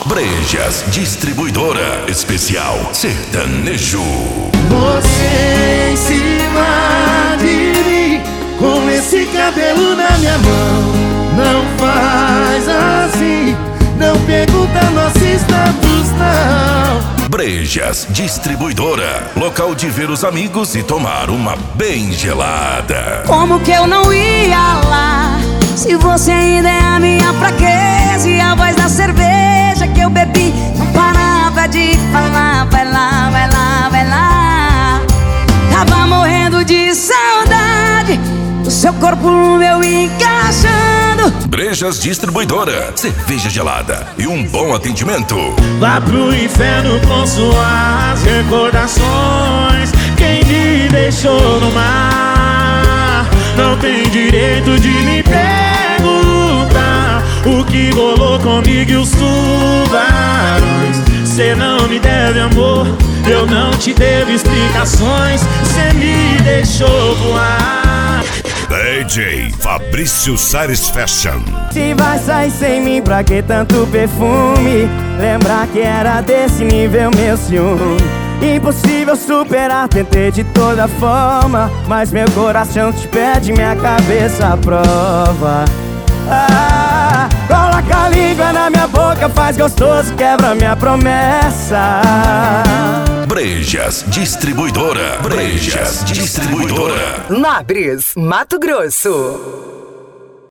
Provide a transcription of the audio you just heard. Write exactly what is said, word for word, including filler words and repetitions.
Brejas Distribuidora Especial Sertanejo. Você em cima de mim, com esse cabelo na minha mão, não faz assim, não pergunta nosso status não. Brejas Distribuidora, local de ver os amigos e tomar uma bem gelada. Como que eu não ia lá, se você ainda é a minha fraqueza e a voz da cerveja que eu bebi não parava de falar. Vai lá, vai lá, vai lá. Tava morrendo de saudade do seu corpo no meu encaixando. Brejas Distribuidora, cerveja gelada e um bom atendimento. Vá pro inferno com suas recordações. Quem me deixou no mar não tem direito de me perguntar o que rolou comigo e os tubarões. Cê não me deve amor, eu não te devo explicações. Cê me deixou voar. D J Fabrício Sares Fashion. Se vai sair sem mim, pra que tanto perfume? Lembrar que era desse nível meu ciúme. Impossível superar, tentei de toda forma, mas meu coração te pede, minha cabeça à prova. Ah, coloca a língua na minha boca, faz gostoso, quebra minha promessa. Brejas Distribuidora. Brejas Distribuidora. Nabres, Mato Grosso.